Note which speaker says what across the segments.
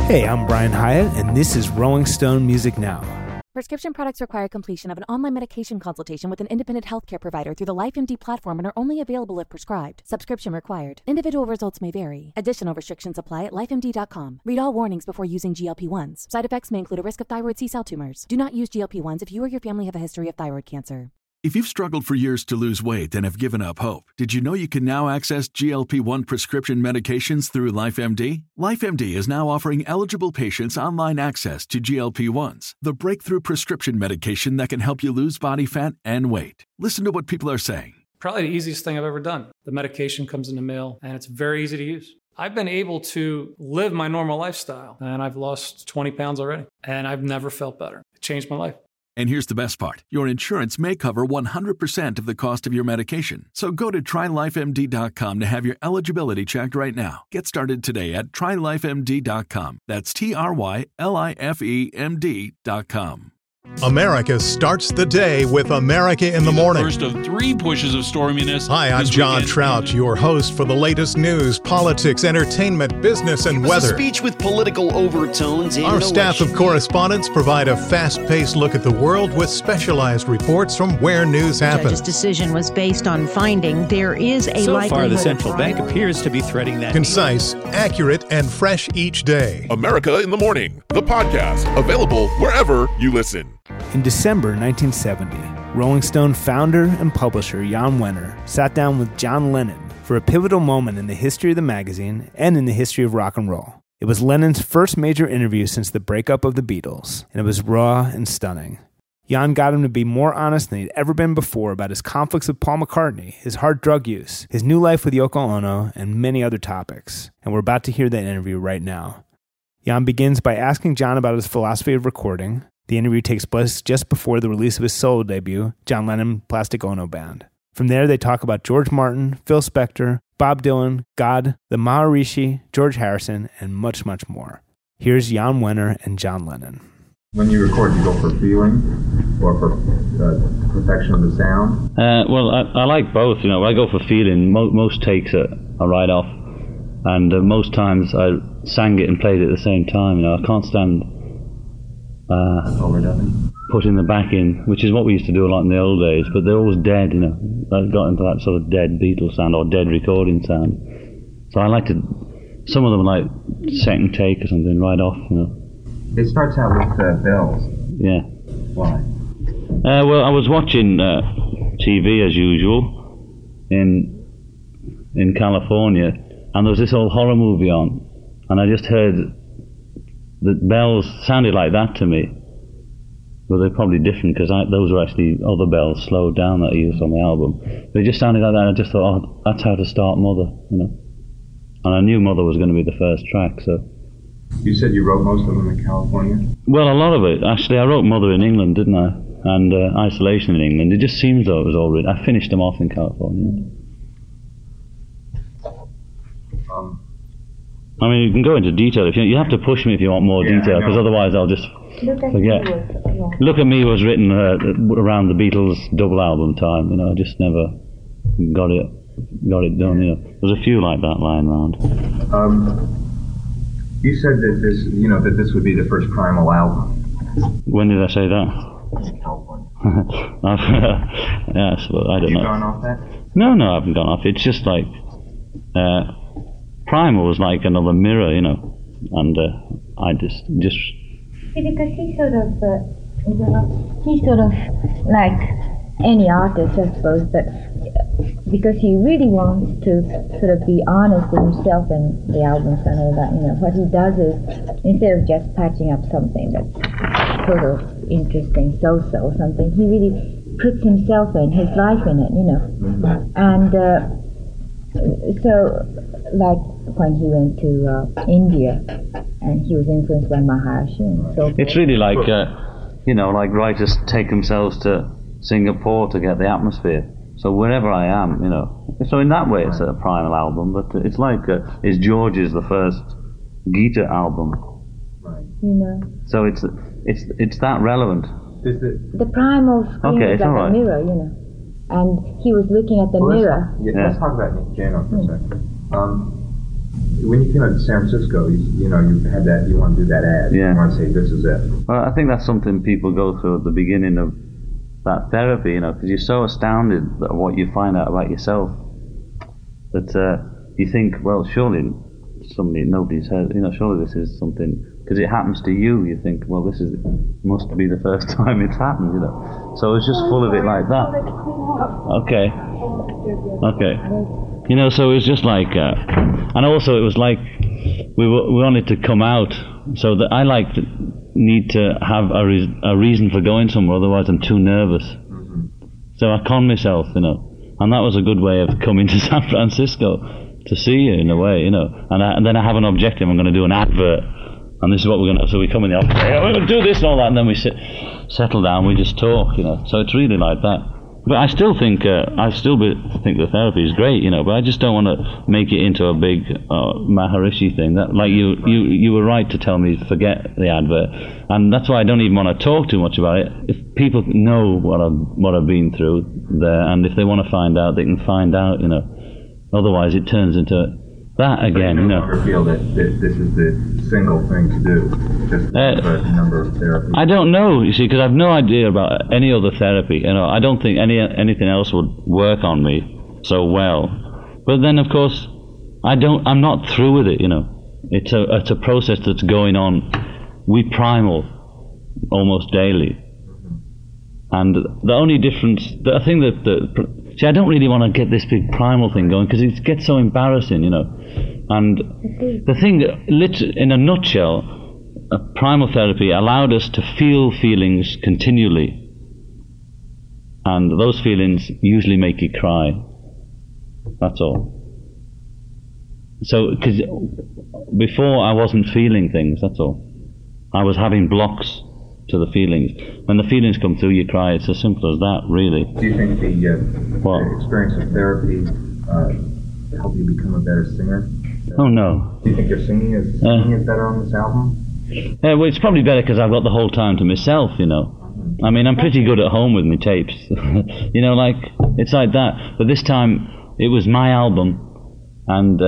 Speaker 1: Hey, I'm Brian Hyatt, and this is Rolling Stone Music Now.
Speaker 2: Prescription products require completion of an online medication consultation with an independent healthcare provider through the LifeMD platform and are only available if prescribed. Subscription required. Individual results may vary. Additional restrictions apply at lifemd.com. Read all warnings before using GLP-1s. Side effects may include a risk of thyroid C-cell tumors. Do not use GLP-1s if you or your family have a history of thyroid cancer.
Speaker 3: If you've struggled for years to lose weight and have given up hope, did you know you can now access GLP-1 prescription medications through LifeMD? LifeMD is now offering eligible patients online access to GLP-1s, the breakthrough prescription medication that can help you lose body fat and weight. Listen to what people are saying.
Speaker 4: Probably the easiest thing I've ever done. The medication comes in the mail, and it's very easy to use. I've been able to live my normal lifestyle, and I've lost 20 pounds already, and I've never felt better. It changed my life.
Speaker 3: And here's the best part. Your insurance may cover 100% of the cost of your medication. So go to TryLifeMD.com to have your eligibility checked right now. Get started today at TryLifeMD.com. That's TryLifeMD.com.
Speaker 5: America starts the day with America in the Morning.
Speaker 6: First of 3 pushes of storminess.
Speaker 5: Hi, I'm John Trout, your host for the latest news, politics, entertainment, business, and weather.
Speaker 7: A speech with political overtones.
Speaker 5: Our staff of correspondents provide a fast-paced look at the world with specialized reports from where news happens.
Speaker 8: The judge's decision was based on finding there is a likelihood.
Speaker 9: So far, the central bank appears to be threading that.
Speaker 5: Concise, accurate, and fresh each day.
Speaker 10: America in the Morning, the podcast, available wherever you listen.
Speaker 1: In December 1970, Rolling Stone founder and publisher Jan Wenner sat down with John Lennon for a pivotal moment in the history of the magazine and in the history of rock and roll. It was Lennon's first major interview since the breakup of the Beatles, and it was raw and stunning. Jan got him to be more honest than he'd ever been before about his conflicts with Paul McCartney, his hard drug use, his new life with Yoko Ono, and many other topics. And we're about to hear that interview right now. Jan begins by asking John about his philosophy of recording. The interview takes place just before the release of his solo debut, John Lennon Plastic Ono Band. From there, they talk about George Martin, Phil Spector, Bob Dylan, God, the Maharishi, George Harrison, and much, much more. Here's Jan Wenner and John Lennon.
Speaker 11: When you record, you go for feeling or for perfection of the sound?
Speaker 12: Well, I like both. You know, I go for feeling. Most takes are right off, and most times I sang it and played it at the same time. You know, I can't stand putting the back in, which is what we used to do a lot in the old days, but they're always dead, you know. I got into that sort of dead Beatles sound or dead recording sound. So I like to, some of them like second take or something right off, you know.
Speaker 11: It starts out with bells.
Speaker 12: Yeah.
Speaker 11: Why?
Speaker 12: Well, I was watching TV as usual in California, and there was this old horror movie on, and I just heard the bells sounded like that to me. Well, they're probably different because those were actually other bells slowed down that I used on the album. But it just sounded like that, and I just thought, oh, that's how to start Mother, you know. And I knew Mother was going to be the first track, so.
Speaker 11: You said you wrote most of them in California?
Speaker 12: Well, a lot of it. Actually, I wrote Mother in England, didn't I? And Isolation in England. It just seems though it was all written. I finished them off in California. I mean, you can go into detail if you have to push me if you want more detail, because otherwise I'll just forget. Look at Me was written around the Beatles' double album time. You know, I just never got it done. You know, there's a few like that lying around.
Speaker 11: You said that this would be the first Primal album.
Speaker 12: When did I say that? Yes, well, I don't know.
Speaker 11: Have you gone off that?
Speaker 12: No, I haven't gone off. It's just like. Primal was like another mirror, you know, and I just.
Speaker 13: Because he's sort of like any artist, I suppose, but because he really wants to sort of be honest with himself and the albums and all that, you know, what he does is instead of just patching up something that's sort of interesting, so-so something, he really puts himself in, his life in it, you know, and so. Like when he went to India, and he was influenced by Maharishi and so forth.
Speaker 12: It's really like, you know, like writers take themselves to Singapore to get the atmosphere. So wherever I am, you know. So in that way, it's a Primal album, but it's like, is George's the first Gita album?
Speaker 13: Right. You know.
Speaker 12: So it's that relevant.
Speaker 13: The Primal screen is like a mirror, you know. And he was looking at the mirror.
Speaker 11: Let's talk about Nick Jano for a second. when you came out to San Francisco, you had that, you want to do that ad.
Speaker 12: Yeah.
Speaker 11: You want to say, this is it.
Speaker 12: Well, I think that's something people go through at the beginning of that therapy, because you're so astounded at what you find out about yourself that you think, well, surely nobody's heard, surely this is something, because it happens to you. You think, well, must be the first time it's happened, So it's just full of it like that. Okay. So it was just like, and also it was like we wanted to come out, so that I need to have a reason for going somewhere, otherwise I'm too nervous. So I con myself, and that was a good way of coming to San Francisco, to see you in a way, and then I have an objective. I'm going to do an advert, and this is what we're going to. So we come in the office, we're going to do this and all that, and then we settle down, we just talk, So it's really like that. But I still think the therapy is great, but I just don't want to make it into a big Maharishi thing. That, like you were right to tell me to forget the advert, and that's why I don't even want to talk too much about it. If people know what I've been through there, and if they want to find out, they can find out, Otherwise, it turns into that again,
Speaker 11: So you no longer feel that this is the single thing to do, just the number of therapies?
Speaker 12: I don't know, you see, because I have no idea about any other therapy. I don't think anything else would work on me so well. But then, of course, I'm not through with it, It's a process that's going on. We primal almost daily. And the only difference, I think see, I don't really want to get this big primal thing going, because it gets so embarrassing, And the thing, in a nutshell, primal therapy allowed us to feel feelings continually. And those feelings usually make you cry. That's all. So, because before I wasn't feeling things, that's all. I was having blocks to the feelings. When the feelings come through, you cry. It's as simple as that, really.
Speaker 11: Do you think the experience of therapy helped you become a better singer?
Speaker 12: Oh, no.
Speaker 11: Do you think your singing is better on this album?
Speaker 12: Well, it's probably better because I've got the whole time to myself, I mean, I'm pretty good at home with my tapes. It's like that. But this time, it was my album, and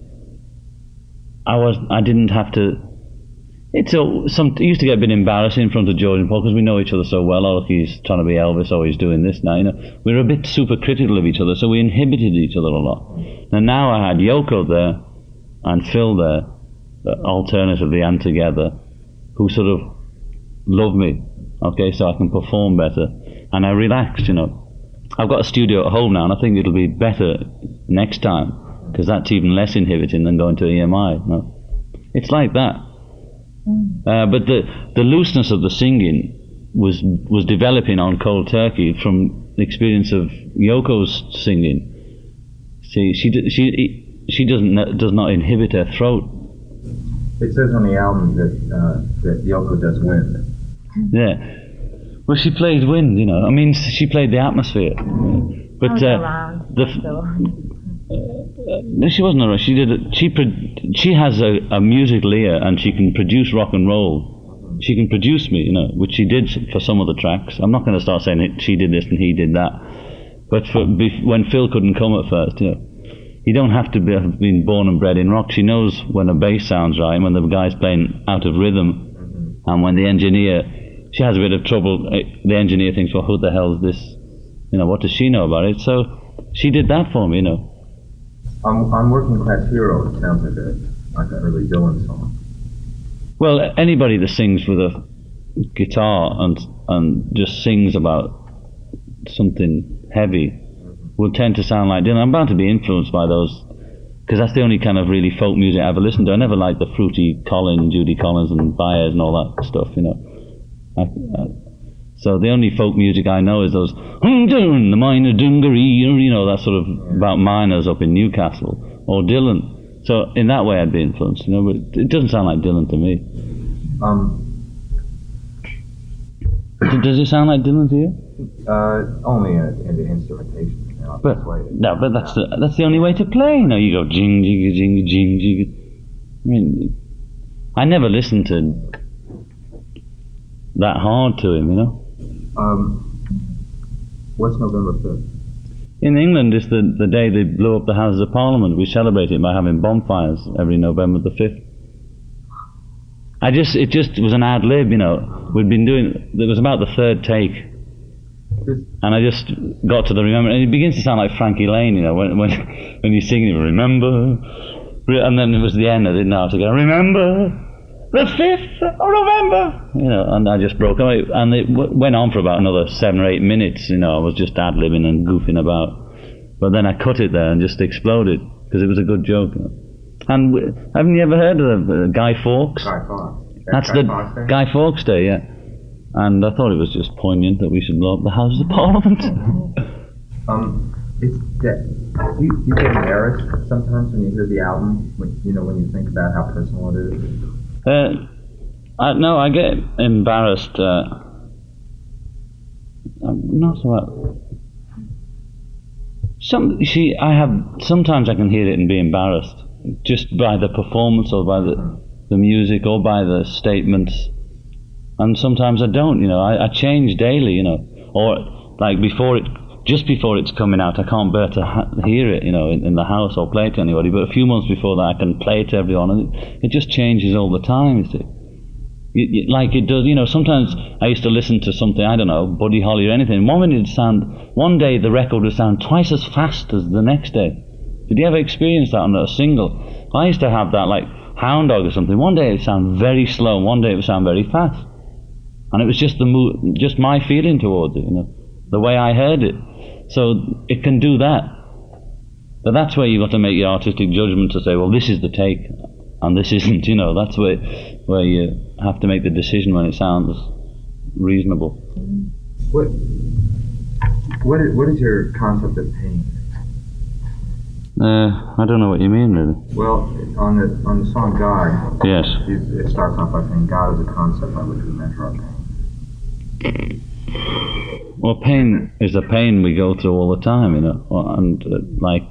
Speaker 12: I didn't have to. It used to get a bit embarrassing in front of George and Paul, because we know each other so well. Oh, look, he's trying to be Elvis, oh, he's doing this now. We were a bit super critical of each other, so we inhibited each other a lot. And now I had Yoko there and Phil there, alternatively and together, who sort of love me, okay, so I can perform better. And I relaxed, I've got a studio at home now, and I think it'll be better next time, because that's even less inhibiting than going to EMI. It's like that. But the looseness of the singing was developing on Cold Turkey from the experience of Yoko's singing. See, she does not inhibit her throat.
Speaker 11: It says on the album that Yoko does wind.
Speaker 12: Yeah. Well, she played wind, I mean, she played the atmosphere. But no, she wasn't around. She has a musical ear, and she can produce rock and roll. She can produce me, which she did for some of the tracks. I'm not going to start saying that she did this and he did that. But when Phil couldn't come at first, you don't have to have been born and bred in rock. She knows when a bass sounds right, when the guy's playing out of rhythm, and when the engineer, she has a bit of trouble. The engineer thinks, well, who the hell is this? What does she know about it? So she did that for me,
Speaker 11: On Working Class Hero, it sounds like an early Dylan song.
Speaker 12: Well, anybody that sings with a guitar and just sings about something heavy will tend to sound like Dylan. I'm bound to be influenced by those, because that's the only kind of really folk music I ever listened to. I never liked the fruity Judy Collins and Baez and all that stuff, So the only folk music I know is those, the minor dungaree, that sort of about miners up in Newcastle, or Dylan. So in that way I'd be influenced, but it doesn't sound like Dylan to me. Does it sound like Dylan to you?
Speaker 11: Only in the instrumentation.
Speaker 12: But that's the only way to play. You go jing jing jing jing jing. I mean, I never listened to that hard to him,
Speaker 11: What's November 5th?
Speaker 12: In England, it's the day they blew up the Houses of Parliament. We celebrate it by having bonfires every November the 5th. It just was an ad lib, you know. We'd been doing, it was about the third take. And I just got to the remember, and it begins to sound like Frankie Lane, you know, when you sing it, remember, and then it was the end, I didn't know how to go, remember, the 5th of November, you know, and I just broke away, and it went on for about another 7 or 8 minutes, you know, I was just ad-libbing and goofing about, but then I cut it there and just exploded, because it was a good joke, you know. And haven't you ever heard of Guy Fawkes?
Speaker 11: Guy Fawkes.
Speaker 12: That's the Guy Fawkes Day, yeah. And I thought it was just poignant that we should blow up the Houses of Parliament.
Speaker 11: Do you get embarrassed sometimes when you hear the album? When you think about how personal it is?
Speaker 12: No, I get embarrassed. Not about. Sometimes I can hear it and be embarrassed, just by the performance or by the music or by the statements. And sometimes I don't, you know, I change daily, you know, or like just before it's coming out, I can't bear to hear it, you know, in the house or play it to anybody, but a few months before that I can play it to everyone, and it just changes all the time, you see. Like it does, you know, sometimes I used to listen to something, I don't know, Buddy Holly or anything, one day the record would sound twice as fast as the next day. Did you ever experience that on a single? I used to have that, like Hound Dog or something, one day it would sound very slow, and one day it would sound very fast. And it was just the mood, just my feeling towards it, you know, the way I heard it. So it can do that. But that's where you've got to make your artistic judgment to say, well, this is the take, and this isn't, you know. That's where you have to make the decision when it sounds reasonable.
Speaker 11: What is your concept of pain?
Speaker 12: I don't know what you mean, really.
Speaker 11: Well, on the song God,
Speaker 12: yes,
Speaker 11: it starts off by saying God is a concept by which we measure our pain.
Speaker 12: Well, pain is a pain we go through all the time, you know, and like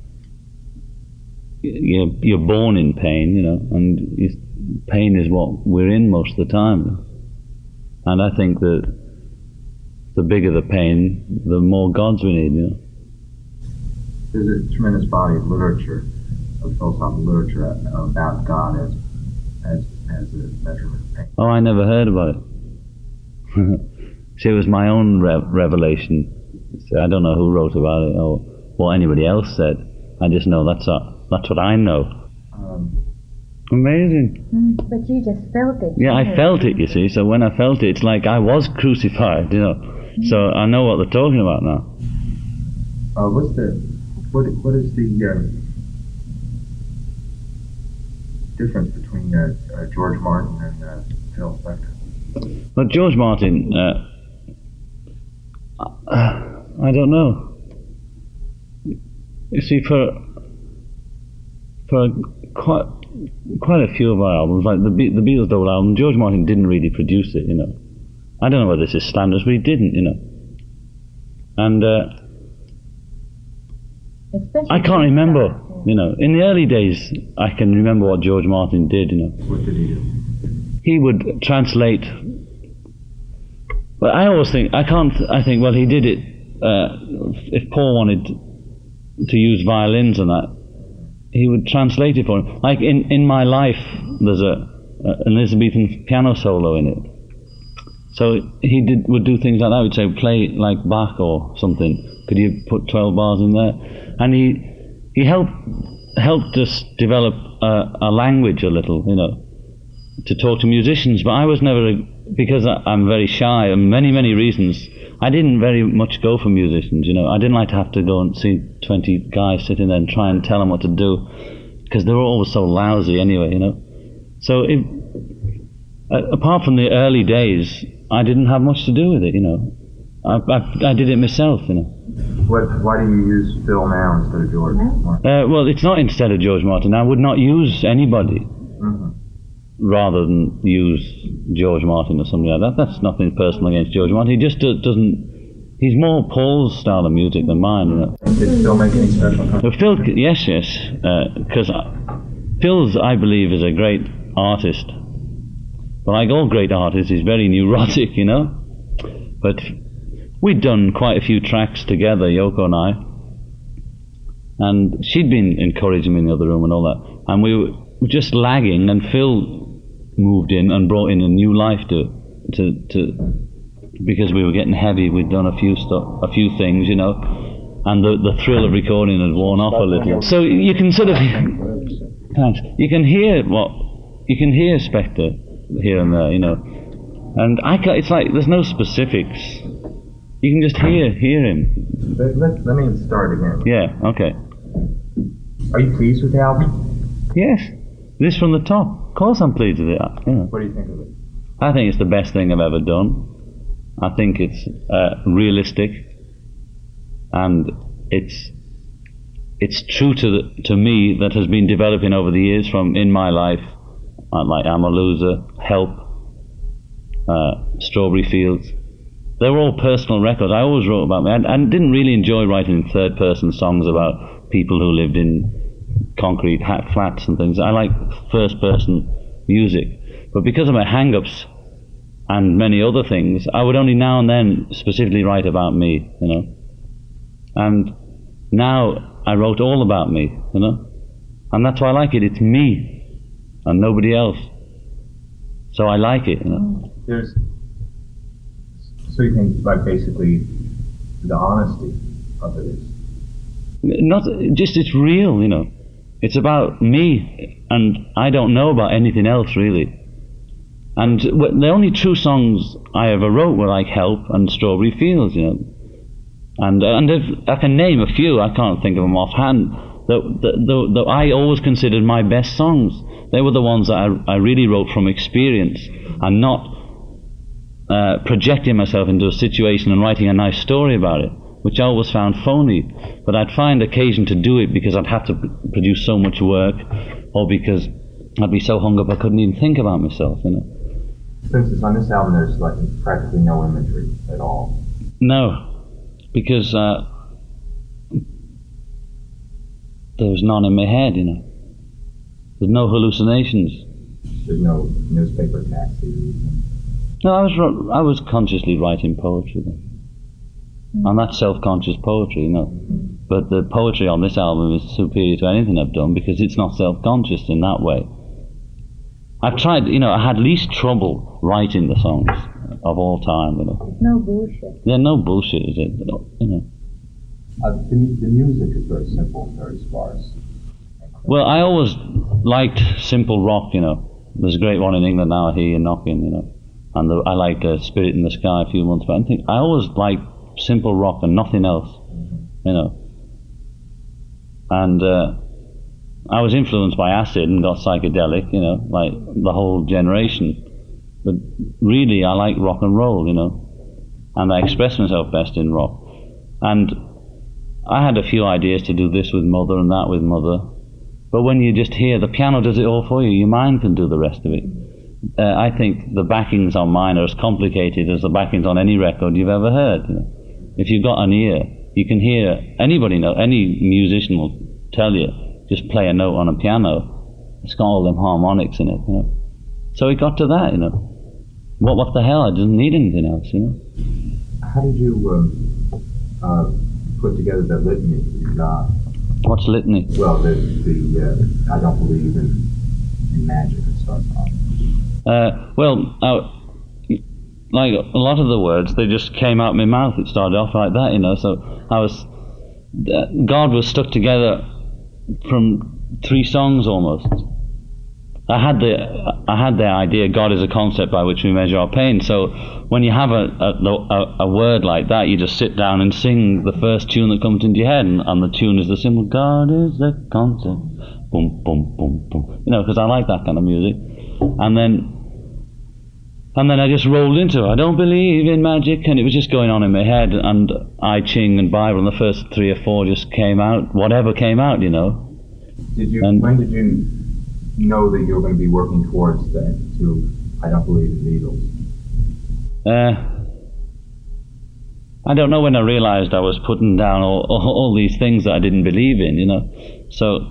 Speaker 12: you're born in pain, you know, and pain is what we're in most of the time. And I think that the bigger the pain, the more gods we need, you know.
Speaker 11: There's a tremendous body of literature, of philosophical literature about God as a measurement of pain.
Speaker 12: Oh, I never heard about it. See, it was my own revelation. So I don't know who wrote about it or what anybody else said. I just know that's what I know. Amazing.
Speaker 13: But you just felt it.
Speaker 12: Yeah, I felt it, you see. So when I felt it, it's like I was crucified, you know. So I know what they're talking about now.
Speaker 11: What is the difference between George Martin and Phil Spector?
Speaker 12: Well, George Martin, I don't know. You see, for quite a few of our albums, like the Beatles' double album, George Martin didn't really produce it, you know. I don't know whether this is standards, but he didn't, you know. And I can't remember, you know. In the early days, I can remember what George Martin did, you know.
Speaker 11: What did he do?
Speaker 12: He would translate. Well, I always think, I think, well, he did it, if Paul wanted to use violins and that, he would translate it for him. Like in My Life, there's an Elizabethan piano solo in it. So he would do things like that. He'd say, play like Bach or something. Could you put 12 bars in there? And he helped us develop a language a little, you know, to talk to musicians. But I was never, because I'm very shy and many reasons, I didn't very much go for musicians, you know. I didn't like to have to go and see 20 guys sitting there and try and tell them what to do, because they were always so lousy anyway, you know. So apart from the early days, I didn't have much to do with it, you know. I did it myself, you know.
Speaker 11: Why do you use Phil now instead of George Martin?
Speaker 12: Well, it's not instead of George Martin. I would not use anybody rather than use George Martin or something like that. That's nothing personal against George Martin. He just doesn't. He's more Paul's style of music than mine, you know.
Speaker 11: Did Phil make any special contributions?
Speaker 12: Phil, yes, because Phil's, I believe, is a great artist. But like all great artists, he's very neurotic, you know. But we'd done quite a few tracks together, Yoko and I, And she'd been encouraging me in the other room and all that. And we were just lagging, and Phil moved in and brought in a new life to because we were getting heavy. We'd done a few things, you know, and the thrill of recording had worn off a little. So you can sort of, thanks. You can hear Spector here and there, you know, and it's like there's no specifics. You can just hear him.
Speaker 11: Let me start again.
Speaker 12: Yeah. Okay.
Speaker 11: Are you pleased with the album?
Speaker 12: Yes. This from the top. Of course I'm pleased with it. You know.
Speaker 11: What do you think of it?
Speaker 12: I think it's the best thing I've ever done. I think it's realistic, and it's true to me that has been developing over the years from in my life, like I'm a Loser, Help, Strawberry Fields. They were all personal records. I always wrote about me. I didn't really enjoy writing third-person songs about people who lived in concrete flats and things. I like first-person music. But because of my hang-ups and many other things, I would only now and then specifically write about me, you know. And now I wrote all about me, you know. And that's why I like it. It's me and nobody else. So I like it, you know.
Speaker 11: So you think, like, basically the honesty of it is?
Speaker 12: Not just, it's real, you know. It's about me, and I don't know about anything else, really. And the only true songs I ever wrote were like Help and Strawberry Fields, you know. And if I can name a few, I can't think of them offhand, that I always considered my best songs. They were the ones that I really wrote from experience, and not projecting myself into a situation and writing a nice story about it, which I always found phony. But I'd find occasion to do it because I'd have to produce so much work, or because I'd be so hung up I couldn't even think about myself, you know.
Speaker 11: For instance, on this album there's like practically no imagery at all.
Speaker 12: No, because there was none in my head, you know. There's no hallucinations.
Speaker 11: There's no newspaper taxis.
Speaker 12: No, I was consciously writing poetry then. And that's self-conscious poetry, you know. But the poetry on this album is superior to anything I've done because it's not self-conscious in that way. I've tried, you know, I had least trouble writing the songs of all time, you know.
Speaker 13: No bullshit.
Speaker 12: Yeah, no bullshit, is it? You know.
Speaker 11: The music is very simple and very sparse.
Speaker 12: Well, I always liked simple rock, you know. There's a great one in England now, I hear you knocking, you know. And I liked Spirit in the Sky a few months back. I always liked simple rock and nothing else, you know. And I was influenced by acid and got psychedelic, you know, like the whole generation. But really, I like rock and roll, you know, and I express myself best in rock. And I had a few ideas to do this with Mother and that with Mother. But when you just hear the piano does it all for you, your mind can do the rest of it. I think the backings on mine are as complicated as the backings on any record you've ever heard, you know. If you've got an ear, you can hear, any musician will tell you, just play a note on a piano, it's got all them harmonics in it, you know. So it got to that, you know. What the hell, I didn't need anything else, you know.
Speaker 11: How did you put together the litany for God?
Speaker 12: What's litany?
Speaker 11: Well, the I don't believe in magic, it starts off.
Speaker 12: Like a lot of the words, they just came out of my mouth. It started off like that, you know. So God was stuck together from 3 songs almost. I had the idea God is a concept by which we measure our pain. So when you have a word like that, you just sit down and sing the first tune that comes into your head, and the tune is the symbol. God is a concept. Boom, boom, boom, boom. You know, because I like that kind of music. And then I just rolled into it. I don't believe in magic, and it was just going on in my head. And I Ching and Bible, and the first 3 or 4 just came out. Whatever came out, you know.
Speaker 11: When did you know that you were going to be working towards that? I don't believe in needles.
Speaker 12: I don't know when I realized I was putting down all these things that I didn't believe in, you know. So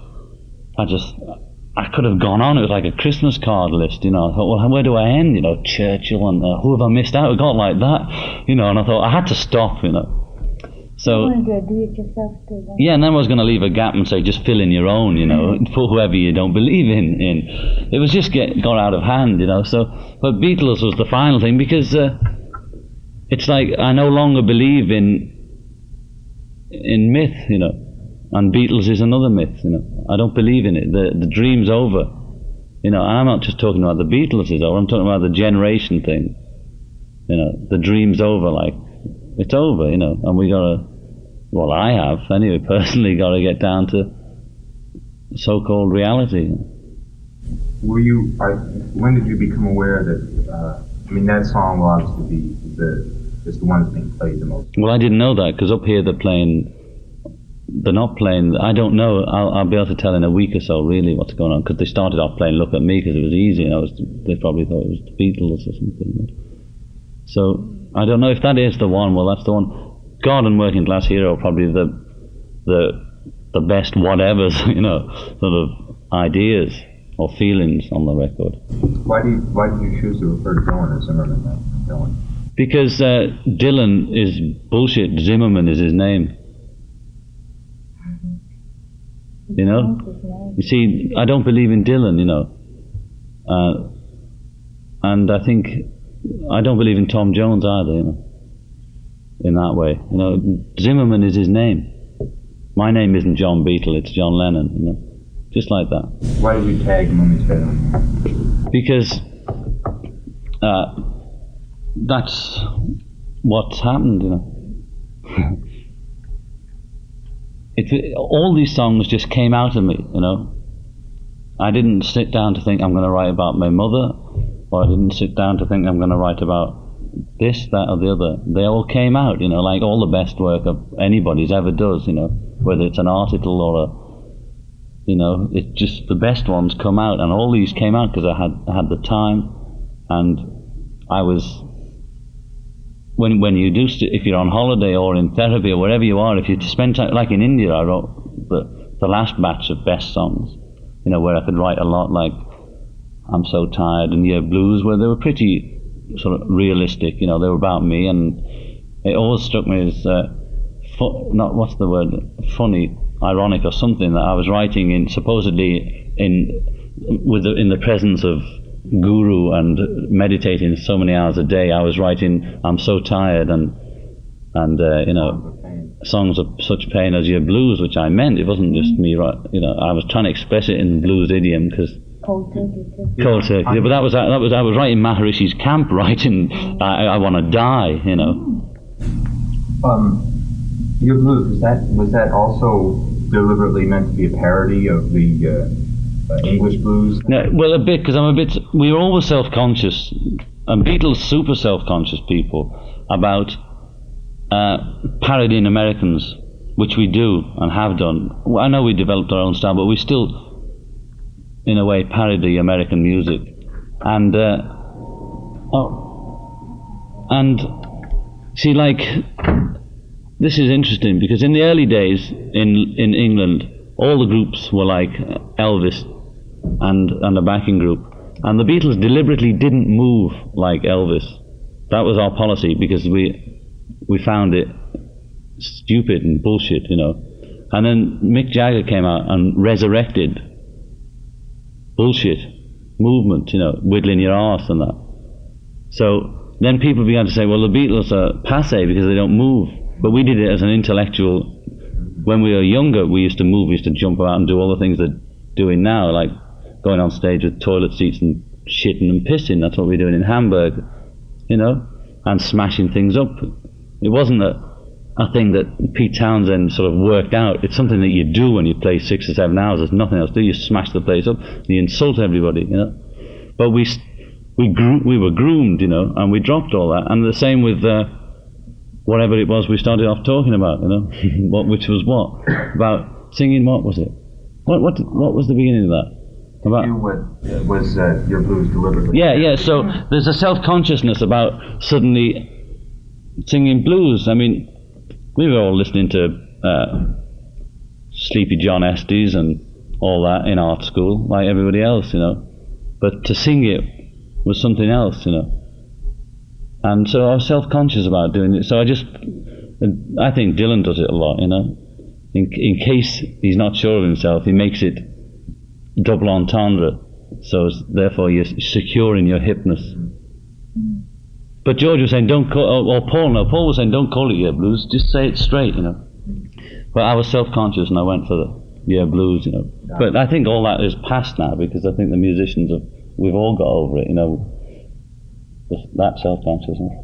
Speaker 12: I could have gone on. It was like a Christmas card list, you know. I thought, well, where do I end? You know, Churchill and who have I missed out? I got like that, you know. And I thought I had to stop, you know. So,
Speaker 13: you want to do it yourself too, then?
Speaker 12: yeah, and then I was going to leave a gap and say, just fill in your own, you know, for whoever you don't believe in. It was just got out of hand, you know. So, but Beatles was the final thing, because it's like I no longer believe in myth, you know, and Beatles is another myth, you know. I don't believe in it. The dream's over, you know. And I'm not just talking about the Beatles is over. I'm talking about the generation thing, you know. The dream's over, like it's over, you know, and we gotta. Well, I have, anyway, personally got to get down to so-called reality.
Speaker 11: When did you become aware that, that song will obviously be the one that's being played the most?
Speaker 12: Well, I didn't know that, because up here they're not playing, I don't know, I'll be able to tell in a week or so really what's going on, because they started off playing Look at Me because it was easy, and they probably thought it was the Beatles or something. So, I don't know if that is the one. Well, that's the one. God and Working Class Hero are probably the best whatevers, you know, sort of ideas or feelings on the record.
Speaker 11: Why did you choose to refer to Dylan as Zimmerman then? Dylan?
Speaker 12: Because Dylan is bullshit. Zimmerman is his name. You know? You see, I don't believe in Dylan, you know. And I think I don't believe in Tom Jones either, you know. In that way, you know, Zimmerman is his name. My name isn't John Beatle, it's John Lennon, you know, just like that.
Speaker 11: Why did you tag Mummy's Head?
Speaker 12: Because that's what's happened, you know. All these songs just came out of me, you know. I didn't sit down to think I'm going to write about my mother, or I didn't sit down to think I'm going to write about this, that, or the other. They all came out, you know, like all the best work of anybody's ever does, you know, whether it's an article or you know, it's just the best ones come out, and all these came out because I had the time, and I was, when you do, if you're on holiday or in therapy or wherever you are, if you spend time, like in India, I wrote the last batch of best songs, you know, where I could write a lot, like I'm So Tired and Yeah Blues, where they were pretty sort of realistic, you know, they were about me, and it always struck me as funny, ironic or something, that I was writing supposedly in the presence of Guru and meditating so many hours a day. I was writing I'm So Tired and you know, songs of such pain as Your Blues, which I meant. It wasn't just me, you know, I was trying to express it in blues idiom, because Cold Turkey. Yeah, but that was I was writing Maharishi's Camp, writing I want to die, you know.
Speaker 11: Your Blues, was that also deliberately meant to be a parody of the English blues?
Speaker 12: No, well, a bit, because we were always self-conscious, and Beatles super self-conscious people, about parodying Americans, which we do and have done. I know we developed our own style, but we still, in a way, parody American music. And see, like, this is interesting, because in the early days in England, all the groups were like Elvis and a backing group, and the Beatles deliberately didn't move like Elvis. That was our policy, because we found it stupid and bullshit, you know. And then Mick Jagger came out and resurrected bullshit movement, you know, wiggling your arse and that. So then people began to say, well, the Beatles are passé because they don't move. But we did it as an intellectual. When we were younger, we used to move, we used to jump around and do all the things they're doing now, like going on stage with toilet seats and shitting and pissing. That's what we're doing in Hamburg, you know, and smashing things up. It wasn't a thing that Pete Townsend sort of worked out. It's something that you do when you play 6 or 7 hours. There's nothing else to do. You smash the place up, and you insult everybody, you know. But we were groomed, you know, and we dropped all that. And the same with whatever it was we started off talking about, you know, which was what? About singing, what was it? What was the beginning of that? About
Speaker 11: was Your Blues deliberately?
Speaker 12: Yeah, so there's a self-consciousness about suddenly singing blues. I mean, we were all listening to Sleepy John Estes and all that in art school, like everybody else, you know. But to sing it was something else, you know. And so I was self-conscious about doing it. So I just I think Dylan does it a lot, you know. In case he's not sure of himself, he makes it double entendre, so therefore you're secure in your hipness. But George was saying, don't call, or Paul was saying, don't call it Year Blues, just say it straight, you know. But I was self-conscious and I went for the Year Blues, you know. But I think all that is past now, because I think the musicians we've all got over it, you know, that self-consciousness.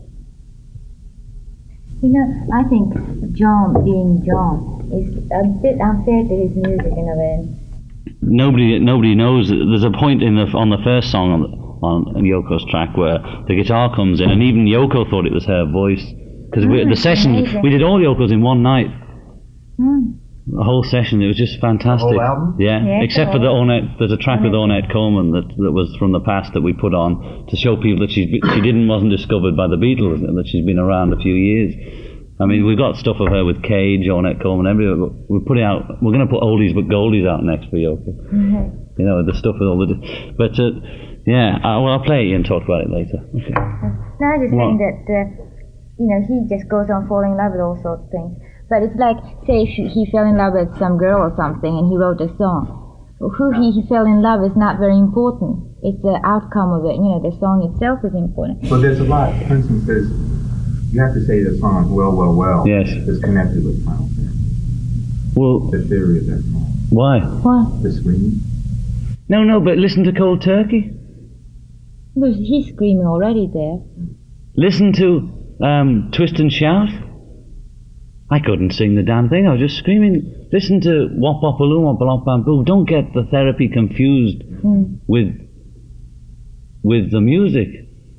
Speaker 13: You know, I think John being John is a bit unfair to his music in a way.
Speaker 12: Nobody knows. There's a point on the first song on Yoko's track where the guitar comes in, and even Yoko thought it was her voice, because the session amazing. We did all Yokos in one night. The whole session, it was just fantastic.
Speaker 11: The whole album?
Speaker 12: Yeah, except for the Ornette. There's a track with Ornette Coleman that was from the past that we put on to show people that she wasn't discovered by the Beatles, and that she's been around a few years. I mean, we've got stuff of her with Cage, Ornette Coleman, everywhere. But we're going to put Oldies but Goldies out next for Yoko. You know, the stuff with all the. But yeah, I'll play it and talk about it later. Okay.
Speaker 13: No, I just think that he just goes on falling in love with all sorts of things. But it's like, say, if he fell in love with some girl or something and he wrote a song. Who he fell in love is not very important. It's the outcome of it. You know, the song itself is important.
Speaker 11: Well, there's a lot. For instance, you have to say the song Well, Well, Well is connected with Final Fantasy.
Speaker 12: Well,
Speaker 11: the theory of that song.
Speaker 12: Why?
Speaker 11: The screaming.
Speaker 12: No, but listen to Cold Turkey.
Speaker 13: Well, he's screaming already there.
Speaker 12: Listen to Twist and Shout. I couldn't sing the damn thing. I was just screaming. Listen to Wop Wop-a-Loo, Wop-a-Lop Bamboo. Don't get the therapy confused with the music.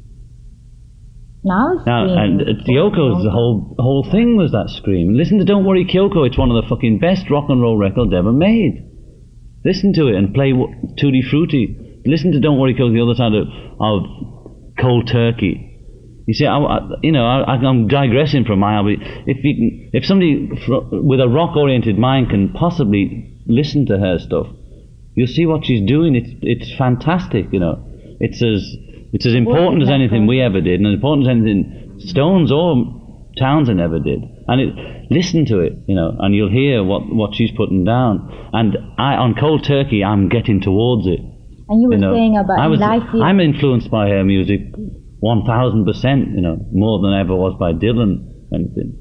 Speaker 13: Now
Speaker 12: and Yoko's the whole thing was that scream. Listen to Don't Worry Kyoko. It's one of the fucking best rock and roll records ever made. Listen to it and play Tutti Frutti. Listen to Don't Worry Kyoko, the other side of Cold Turkey. You see, I'm digressing from my album. If somebody with a rock-oriented mind can possibly listen to her stuff, you'll see what she's doing. It's fantastic, you know. It's as important as anything we ever did, and as important as anything Stones or Townsend ever did. And listen to it, you know, and you'll hear what she's putting down. And on Cold Turkey, I'm getting towards it.
Speaker 13: And you were saying about life.
Speaker 12: I'm influenced by her music 1,000%, you know, more than ever was by Dylan. Anything.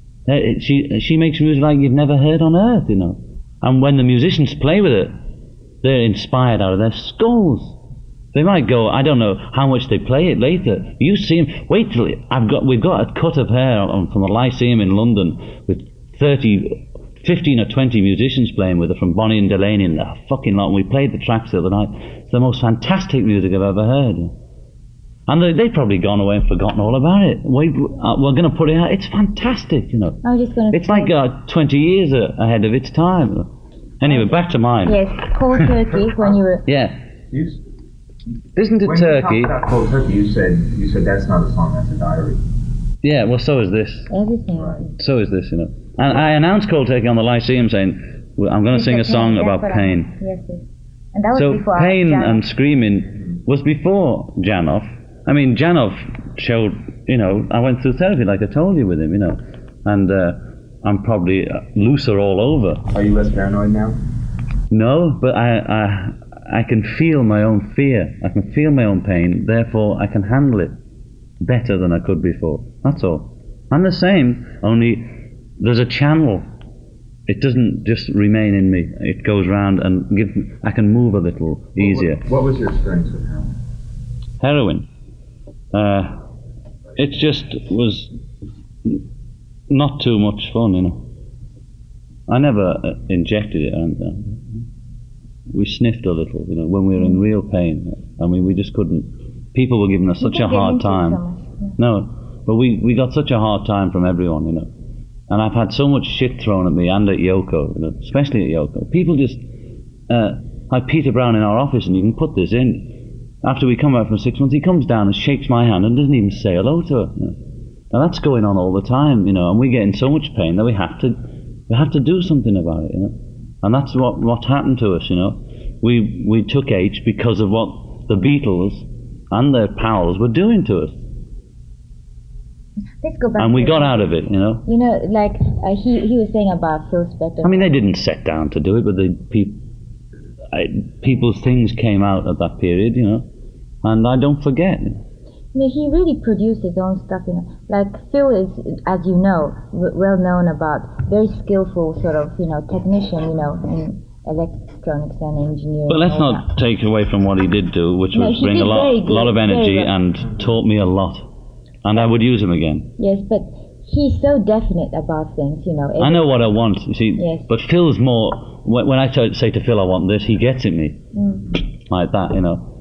Speaker 12: She makes music like you've never heard on earth, you know. And when the musicians play with it, they're inspired out of their skulls. They might go, I don't know how much they play it later. You see them. Wait till we've got a cut of her from the Lyceum in London with 15 or 20 musicians playing with her, from Bonnie and Delaney and the fucking lot. And we played the tracks the other night. It's the most fantastic music I've ever heard. And they've probably gone away and forgotten all about it. We're going to put it out. It's fantastic, you know. It's like 20 years ahead of its time. Anyway, back to mine.
Speaker 13: Yes, Cold Turkey when you were...
Speaker 12: Yeah. Listen to Turkey.
Speaker 11: When you talked about Cold Turkey, you said that's not a song, that's a diary.
Speaker 12: Yeah, well, so is this.
Speaker 13: Everything.
Speaker 11: Right.
Speaker 12: So is this, you know. And I announced Cold Turkey on the Lyceum saying, I'm going to sing a song about pain.
Speaker 13: Yes. And that was before
Speaker 12: pain and screaming was before Janov. I mean, Janov showed, you know, I went through therapy like I told you with him, you know. And I'm probably looser all over.
Speaker 11: Are you less paranoid now?
Speaker 12: No, but I can feel my own fear. I can feel my own pain. Therefore, I can handle it better than I could before. That's all. I'm the same, only there's a channel. It doesn't just remain in me. It goes round and I can move a little easier.
Speaker 11: What was your experience with heroin?
Speaker 12: It just was not too much fun, you know. I never injected it. We sniffed a little, you know, when we were in real pain. I mean, we just couldn't. People were giving us such a hard time. No, but we got such a hard time from everyone, you know. And I've had so much shit thrown at me and at Yoko, you know, especially at Yoko. People just, like Peter Brown in our office, and you can put this in. After we come out from 6 months, he comes down and shakes my hand and doesn't even say hello to her. You know? Now that's going on all the time, you know, and we get in so much pain that we have to do something about it, you know. And that's what happened to us, you know. We took H because of what the Beatles and their pals were doing to us.
Speaker 13: Let's go back.
Speaker 12: And we got out of it, you know.
Speaker 13: You know, like he was saying about Phil Spector.
Speaker 12: I mean, they didn't sit down to do it, but people's things came out at that period, you know, and I don't forget.
Speaker 13: I mean, he really produced his own stuff, you know. Like Phil is, as you know, well known about very skillful sort of, you know, technician, you know, in electronics and engineering.
Speaker 12: But let's not take away from what he did do, which was bring a lot of energy and taught me a lot, and I would use him again.
Speaker 13: Yes, but he's so definite about things, you know.
Speaker 12: I know what I want, you see.
Speaker 13: Yes.
Speaker 12: But Phil's more. When I say to Phil, I want this, he gets at me like that, you know.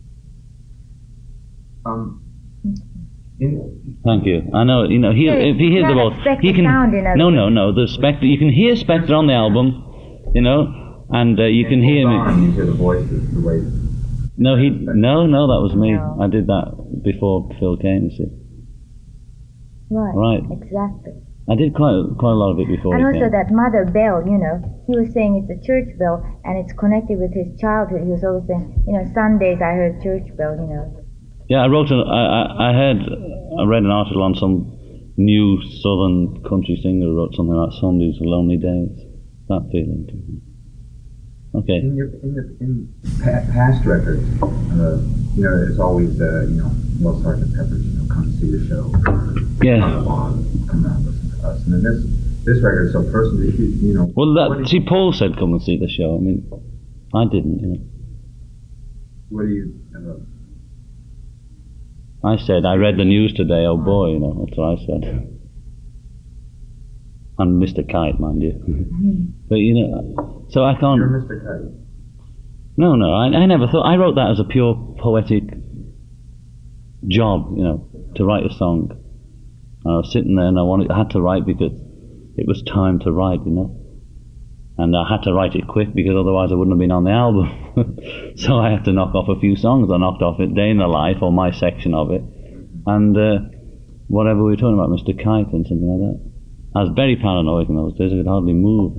Speaker 12: Thank you. I know, you know. If he hears the voice, he can. No. The Spector. You can hear Spector on the album, you know, and you can hear me.
Speaker 11: You hear the voices, the way.
Speaker 12: No, that was me. No. I did that before Phil came. You see.
Speaker 13: Right. Exactly.
Speaker 12: I did quite a lot of it before.
Speaker 13: And also that mother bell, you know, he was saying it's a church bell and it's connected with his childhood. He was always saying, you know, Sundays I heard church bell, you know.
Speaker 12: Yeah, I read an article on some new southern country singer who wrote something about Sundays and lonely days. That feeling. Okay.
Speaker 11: In past records, you know, it's always you know, well, Sgt. Pepper's, you know, come see the show.
Speaker 12: Yeah.
Speaker 11: Come out and listen to us. And then this record is so personal. You know.
Speaker 12: Well, see, Paul said come and see the show. I mean, I didn't. You know.
Speaker 11: What do you?
Speaker 12: I said I read the news today. Oh boy, you know, that's what I said. And Mr. Kite, mind you. But you know, so I can't.
Speaker 11: You're Mr. Kite.
Speaker 12: No, I never thought. I wrote that as a pure poetic job, you know, to write a song. And I was sitting there and I had to write because it was time to write, you know. And I had to write it quick because otherwise I wouldn't have been on the album. So I had to knock off a few songs. I knocked off Day in the Life, or my section of it, and whatever we were talking about, Mr. Kite and something like that. I was very paranoid in those days. I could hardly move.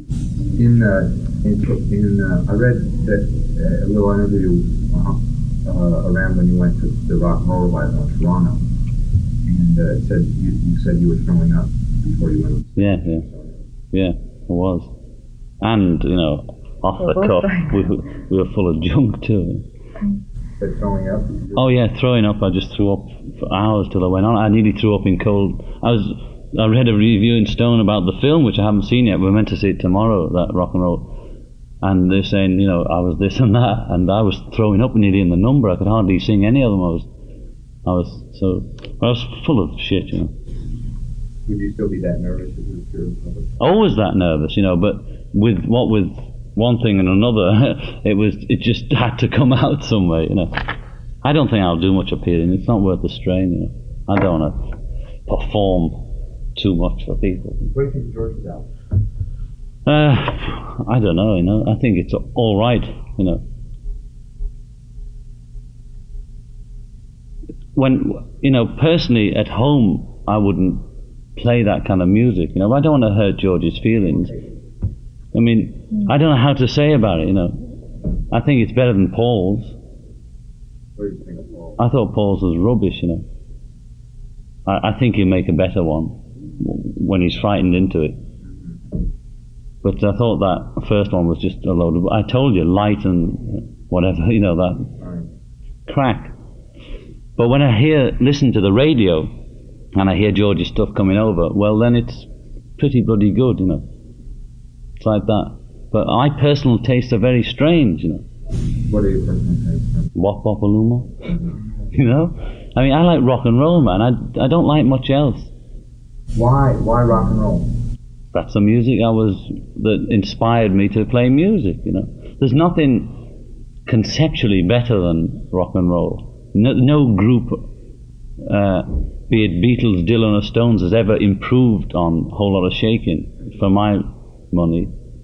Speaker 11: I read that a little interview around when you went to the Rock and Roll Revival in Toronto, and it said you said you were throwing up before you went.
Speaker 12: Yeah, I was. And, you know, off the cuff, we were full of junk too.
Speaker 11: But throwing up?
Speaker 12: Oh yeah, throwing up. I just threw up for hours till I went on. I nearly threw up in cold. I read a review in Stone about the film, which I haven't seen yet. We're meant to see it tomorrow, that Rock and Roll. And they're saying, you know, I was this and that, and I was throwing up nearly in the number. I could hardly sing any of them. I was full of shit, you know.
Speaker 11: Would you still be that nervous if you were in public?
Speaker 12: Always that nervous, you know, but with one thing and another, it just had to come out some way, you know. I don't think I'll do much appearing. It's not worth the strain, you know. I don't want to perform too much for people.
Speaker 11: What do you think of George without?
Speaker 12: I don't know, you know. I think it's all right, you know. When, you know, personally at home, I wouldn't play that kind of music, you know. I don't want to hurt George's feelings. I mean, I don't know how to say about it, you know. I think it's better than Paul's.
Speaker 11: What do you think of Paul?
Speaker 12: I thought Paul's was rubbish, you know. I think he'll make a better one when he's frightened into it. But I thought that first one was just a load of... I told you, light and whatever, you know, that crack. But when I listen to the radio and I hear George's stuff coming over, well, then it's pretty bloody good, you know. It's like that. But my personal tastes are very strange, you know.
Speaker 11: What are your personal tastes?
Speaker 12: Wop Bopaluma. You know? I mean, I like rock and roll, man. I don't like much else.
Speaker 11: Why rock and roll?
Speaker 12: That's the music that inspired me to play music, you know. There's nothing conceptually better than rock and roll. No group, be it Beatles, Dylan or Stones, has ever improved on Whole Lot of Shaking, for my money.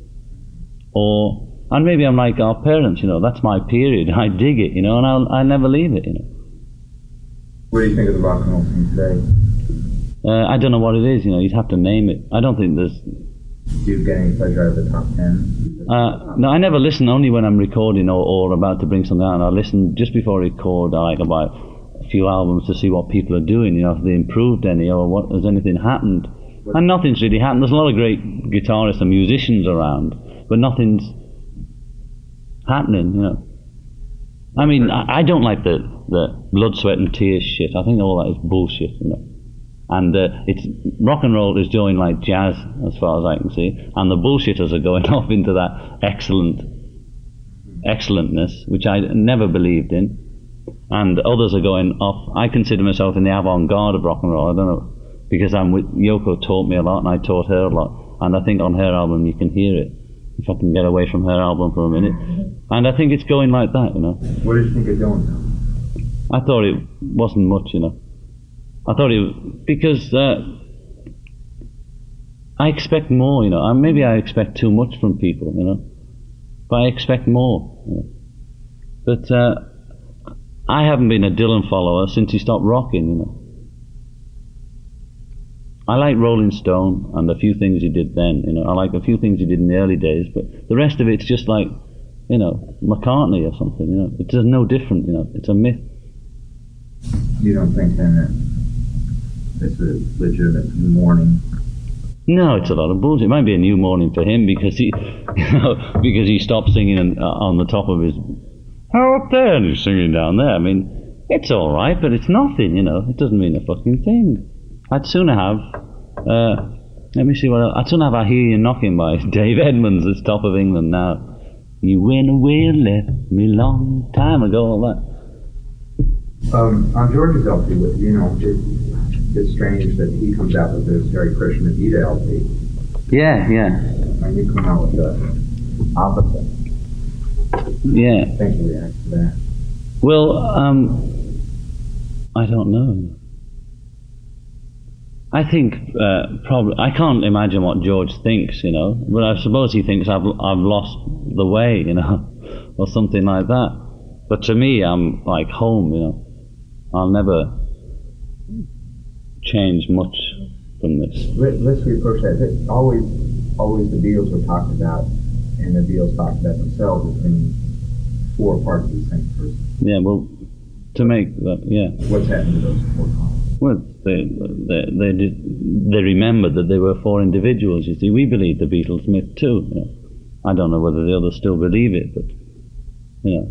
Speaker 12: And maybe I'm like our parents, you know, that's my period. I dig it, you know, and I'll never leave it, you know.
Speaker 11: What do you think of the rock and roll scene today?
Speaker 12: I don't know what it is, you know, you'd have to name it. I don't think there's...
Speaker 11: Do you get any pleasure out of the top 10?
Speaker 12: No, I never listen, only when I'm recording or about to bring something out. I listen just before I record, I like about few albums to see what people are doing, you know, if they improved any, or what, has anything happened. And nothing's really happened. There's a lot of great guitarists and musicians around, but nothing's happening, you know. I mean, I don't like the blood, sweat and tears shit. I think all that is bullshit, you know. And it's rock and roll is doing like jazz, as far as I can see, and the bullshitters are going off into that excellentness, which I never believed in, and others are going off. I consider myself in the avant-garde of rock and roll. I don't know, because I'm with Yoko. Taught me a lot, and I taught her a lot, and I think on her album you can hear it, if I can get away from her album for a minute. And I think it's going like that, you know.
Speaker 11: What did you think of going now?
Speaker 12: I thought it wasn't much, you know. I thought because I expect more, you know. Maybe I expect too much from people, you know. But I expect more. You know. But I haven't been a Dylan follower since he stopped rocking, you know. I like Rolling Stone and a few things he did then, you know. I like a few things he did in the early days, but the rest of it's just like, you know, McCartney or something, you know. It's just no different, you know. It's a myth.
Speaker 11: You don't think then that it's a legitimate new morning?
Speaker 12: No, it's a lot of bullshit. It might be a new morning for him because he, you know, because he stopped singing on the top of his, how up there, and he's singing down there. I mean, it's all right, but it's nothing, you know. It doesn't mean a fucking thing. I'd sooner have, let me see what else. I'd sooner have I Hear You Knocking by Dave Edmunds at top of England now. You went away and left me long time ago, all that.
Speaker 11: On George's LP, you know, it's strange that he comes out with this Hare Krishna Gita LP.
Speaker 12: Yeah, yeah.
Speaker 11: And you come out with the opposite.
Speaker 12: Yeah.
Speaker 11: Thanks for reacting to that.
Speaker 12: Well, I don't know. I think probably I can't imagine what George thinks, you know. But I suppose he thinks I've lost the way, you know, or something like that. But to me, I'm like home, you know. I'll never change much from this.
Speaker 11: Let's reapproach that. Always the Beatles were talked about, and the Beatles talked about themselves as being four parts of the same person.
Speaker 12: Yeah, well, to make that, yeah.
Speaker 11: What's happened to those four parts?
Speaker 12: Well, they remembered that they were four individuals. You see, we believe the Beatles myth too. You know? I don't know whether the others still believe it, but you know,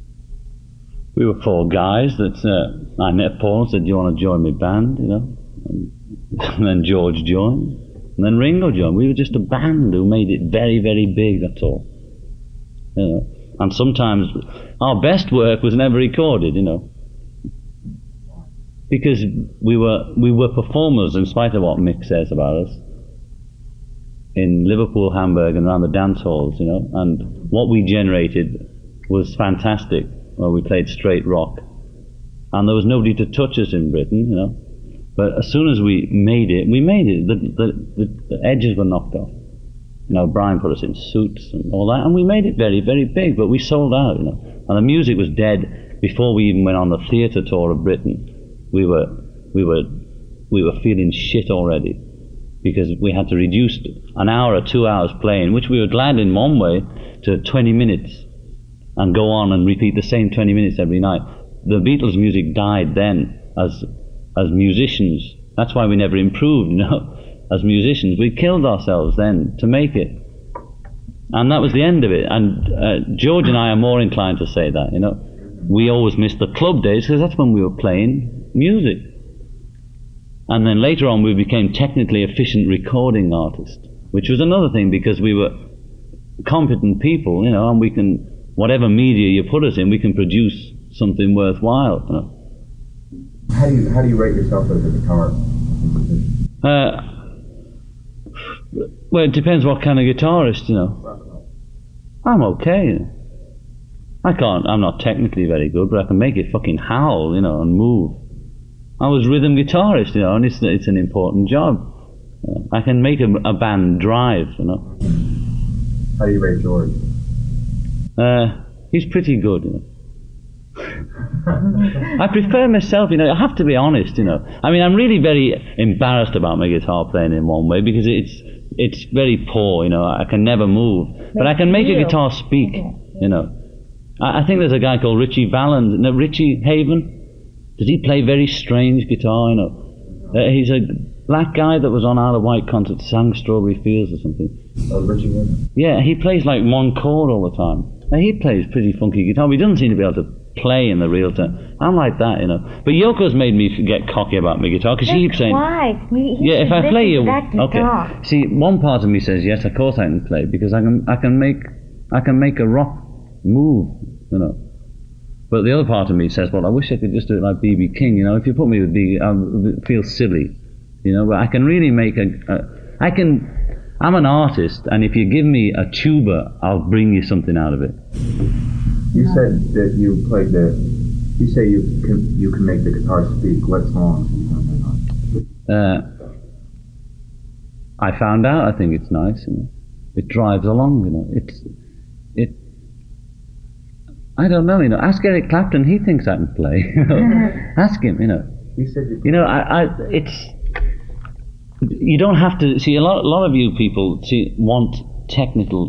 Speaker 12: we were four guys that I met Paul and said, "Do you want to join my band?" You know, and then George joined, and then Ringo joined. We were just a band who made it very, very big. That's all. You know, and sometimes our best work was never recorded. You know. Because we were performers, in spite of what Mick says about us, in Liverpool, Hamburg, and around the dance halls, you know. And what we generated was fantastic. Well, we played straight rock, and there was nobody to touch us in Britain, you know. But as soon as we made it. The edges were knocked off. You know, Brian put us in suits and all that, and we made it very, very big. But we sold out, you know. And the music was dead before we even went on the theatre tour of Britain. We were feeling shit already because we had to reduce an hour or 2 hours playing, which we were glad in one way, to 20 minutes and go on and repeat the same 20 minutes every night. The Beatles' music died then as musicians. That's why we never improved, you know. As musicians, we killed ourselves then to make it. And that was the end of it. And George and I are more inclined to say that, you know. We always missed the club days because that's when we were playing music. And then later on we became technically efficient recording artists, which was another thing because we were competent people, you know, and we can, whatever media you put us in, we can produce something worthwhile, you know.
Speaker 11: How do you rate yourself as a guitar musician?
Speaker 12: Well, it depends what kind of guitarist, you know. I'm okay. I'm not technically very good, but I can make it fucking howl, you know, and move. I was rhythm guitarist, you know, and it's an important job. I can make a band drive, you know.
Speaker 11: How do you rate George?
Speaker 12: He's pretty good, you know. I prefer myself, you know. I have to be honest, you know. I mean, I'm really very embarrassed about my guitar playing in one way because it's very poor, you know. I can never move, but I can make a guitar speak, you know. I think there's a guy called Richie Haven. Does he play very strange guitar, you know? He's a black guy that was on Isle of Wight concert, sang Strawberry Fields or something.
Speaker 11: Oh, Richie Williams?
Speaker 12: Yeah, he plays like one chord all the time. Now, he plays pretty funky guitar, but he doesn't seem to be able to play in the real time. I'm like that, you know. But Yoko's made me get cocky about my guitar, because she keeps saying...
Speaker 13: Why?
Speaker 12: Yeah, if I play you...
Speaker 13: Okay.
Speaker 12: See, one part of me says, yes, of course I can play, because I can make a rock move, you know. But the other part of me says, well, I wish I could just do it like B.B. King, you know. If you put me with B.B., I would feel silly, you know. But I can really make I'm an artist, and if you give me a tuba, I'll bring you something out of it.
Speaker 11: You said that you played you say you can make the guitar speak. What songs have you done that on?
Speaker 12: I found out, I think it's nice, you know. It drives along, you know. I don't know, you know. Ask Eric Clapton, he thinks I can play. You know? Ask him, you know.
Speaker 11: You said
Speaker 12: you know, you don't have to see. A lot of you people want technical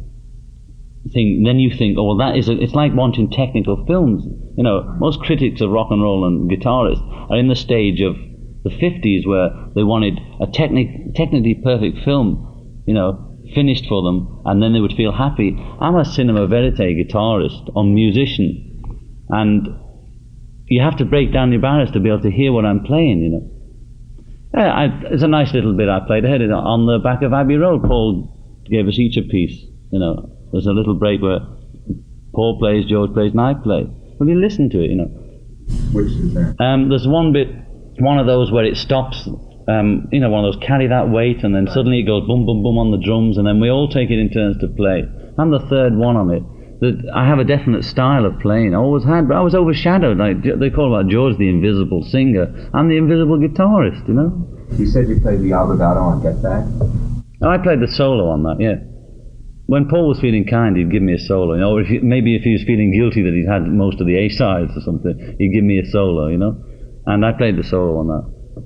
Speaker 12: thing. Then you think, oh well, it's like wanting technical films. You know, most critics of rock and roll and guitarists are in the stage of the 50s where they wanted a technically perfect film, you know, finished for them, and then they would feel happy. I'm a cinema verite guitarist or musician, and you have to break down your barriers to be able to hear what I'm playing, you know. It's a nice little bit I played. I had it on the back of Abbey Road. Paul gave us each a piece, you know. There's a little break where Paul plays, George plays, and I play. Well, you listen to it, you know.
Speaker 11: Which is that?
Speaker 12: There's one bit, one of those where it stops, you know, one of those carry that weight, and then suddenly it goes boom, boom, boom on the drums, and then we all take it in turns to play. I'm the third one on it. I have a definite style of playing. I always had, but I was overshadowed. Like they call about George the invisible singer. I'm the invisible guitarist, you know.
Speaker 11: You said you played the Allegado on Get Back?
Speaker 12: Oh, I played the solo on that, yeah. When Paul was feeling kind, he'd give me a solo, you know, or maybe if he was feeling guilty that he'd had most of the A-sides or something, he'd give me a solo, you know. And I played the solo on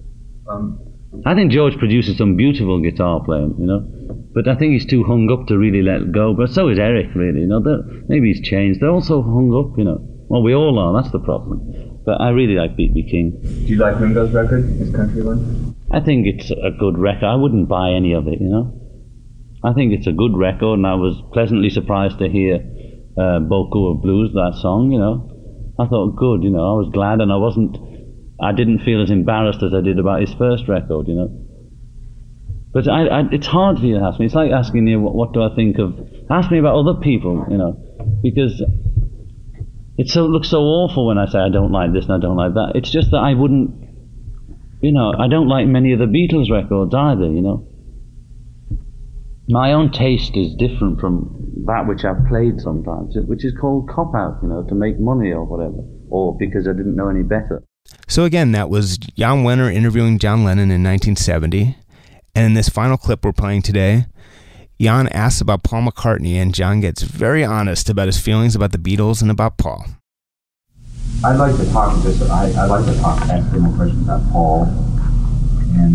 Speaker 12: that. I think George produces some beautiful guitar playing, you know. But I think he's too hung up to really let it go. But so is Eric, really, you know. Maybe he's changed. They're all so hung up, you know. Well, we all are, that's the problem. But I really like B.B. King.
Speaker 11: Do you like Ringo's record, his country one?
Speaker 12: I think it's a good record. I wouldn't buy any of it, you know. I think it's a good record, and I was pleasantly surprised to hear Boku of Blues, that song, you know. I thought, good, you know. I was glad, and I didn't feel as embarrassed as I did about his first record, you know. But it's hard for you to ask me. It's like asking you, what do I think of... Ask me about other people, you know, because it looks so awful when I say I don't like this and I don't like that. It's just that I wouldn't, you know, I don't like many of the Beatles records either, you know. My own taste is different from that which I've played sometimes, which is called cop-out, you know, to make money or whatever, or because I didn't know any better.
Speaker 1: So again, that was Jan Wenner interviewing John Lennon in 1970. And in this final clip we're playing today, Jan asks about Paul McCartney, and John gets very honest about his feelings about the Beatles and about Paul.
Speaker 11: I'd like to talk ask him a question about Paul, and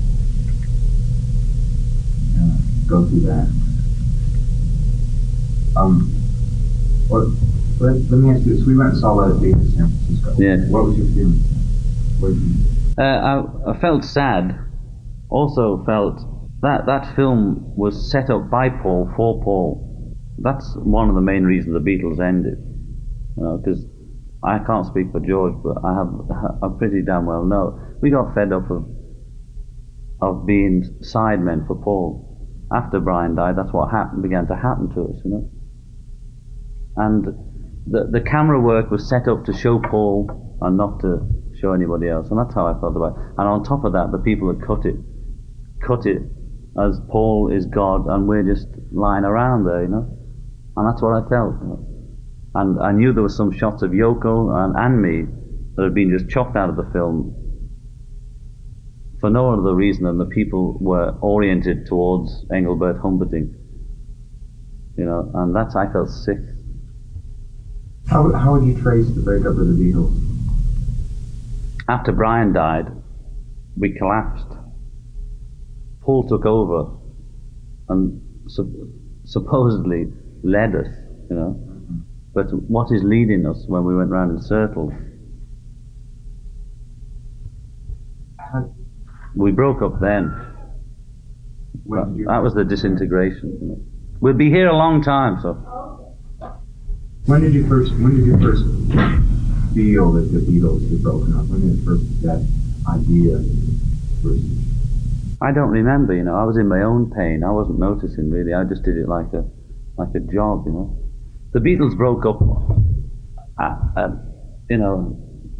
Speaker 11: go through that. Let me ask you this. We went and saw Let It Be in San Francisco.
Speaker 12: Yeah.
Speaker 11: What was your feeling?
Speaker 12: I felt sad. Also felt that film was set up by Paul for Paul. That's one of the main reasons the Beatles ended. You know, because I can't speak for George, but I pretty damn well know. We got fed up of being sidemen for Paul. After Brian died, that's what began to happen to us, you know. And the camera work was set up to show Paul and not to show anybody else, and that's how I felt about it. And on top of that, the people that cut it as Paul is God and we're just lying around there, you know. And that's what I felt, you know. And I knew there were some shots of Yoko and me that had been just chopped out of the film for no other reason than the people were oriented towards Engelbert Humperdinck, you know. And that's, I felt sick.
Speaker 11: How would you trace the breakup of the Beatles?
Speaker 12: After Brian died, we collapsed. Paul took over and supposedly led us, you know. But what is leading us when we went round in circles? We broke up then. That was the disintegration. We'll be here a long time, so.
Speaker 11: When did you first feel that the Beatles had broken up? When did that idea first?
Speaker 12: I don't remember, you know. I was in my own pain. I wasn't noticing really. I just did it like a job, you know. The Beatles broke up, you know.